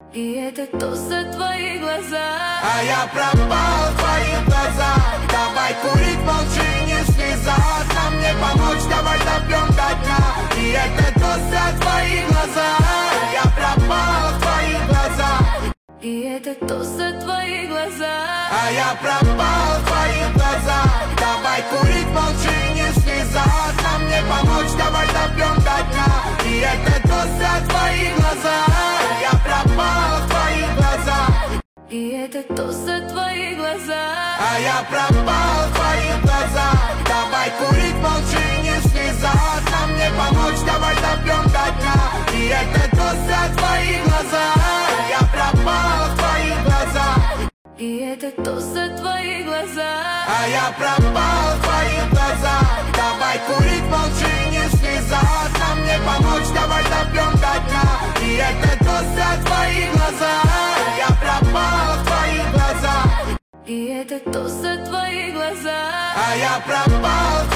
И это за твои глаза. А я пропал в твоих глазах. Давай курить, молчи, не слезать. Нам не помочь, давай допьем до дна. И это за твои глаза. Я пропал в твоих глазах. И это за твои глаза. А я пропал в твоих глазах. Давай курить, молчи, не слезать. Нам не помочь, давай допьем до дна. И это за твои глаза. Я пропал в твоих глазах. И это за твои глаза. А я пропал в твоих глазах. Давай курить, молчи, не слезать. Нам не помочь, давай допьем до дна. И это за твои глаза. Я пропал в твоих глазах. И это за твои глаза. А я пропал в твоих глазах. Давай курить, молчи, не слезать. Нам не помочь, давай допьем до дна. И это за твои глаза. Я пропал в твоих глазах. И это за твои глаза. А я пропал в